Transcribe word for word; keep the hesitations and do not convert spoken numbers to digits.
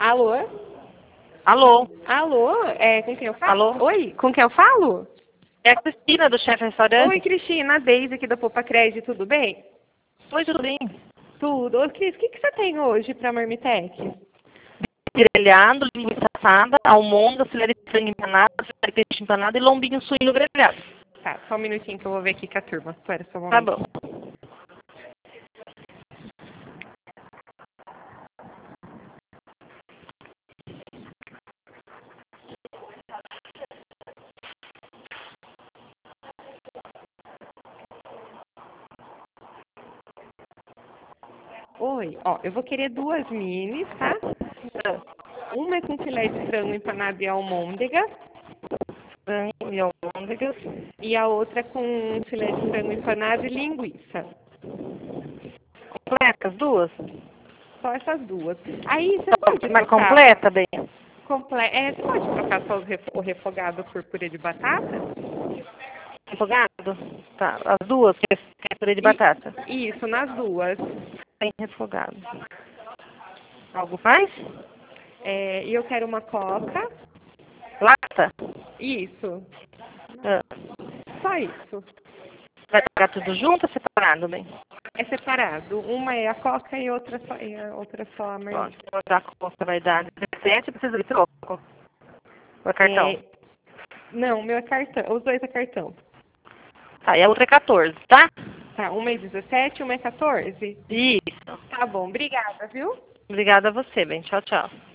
Alô? Alô? Alô? É, com quem eu falo? Alô? Oi, com quem eu falo? É a Cristina, do chefe restaurante. Oi, Cristina, a Deise aqui da Poupa Crédito, tudo bem? Oi, tudo bem? Tudo. Ô, Cris, o que, que você tem hoje para Marmitex? Grelhado, linguiça assada, almôndega, filé de frango empanado, filé de peixe empanado e lombinho suíno grelhado. Tá, só um minutinho que eu vou ver aqui com a turma. Espera só um Tá momento. bom. Oi, ó, eu vou querer duas minis, tá? Uma é com filé de frango empanado e almôndega. Frango e almôndegas. E a outra com filé de frango empanado e linguiça. Completas, duas? Só essas duas. Aí você pode Mas trocar... completa, bem? Comple... É, você pode trocar só o ref- o refogado por purê de batata? Refogado? Tá, as duas, que é purê de batata. E- Isso, nas duas. Tem refogado. Algo mais? É, e eu quero uma coca. Lata? Isso. Ah, Só isso. vai pagar tudo junto ou separado, bem? É separado. Uma é a coca e outra só, e a outra só a Ó, marmita. vou dar a conta, vai dar dezessete, precisa de troco. O cartão. É, não, o meu é cartão. Os dois é cartão. Tá, e a outra é quatorze, tá? Tá, uma é dezessete, uma é quatorze. Isso. Tá bom, obrigada, viu? Obrigada a você, bem. Tchau, tchau.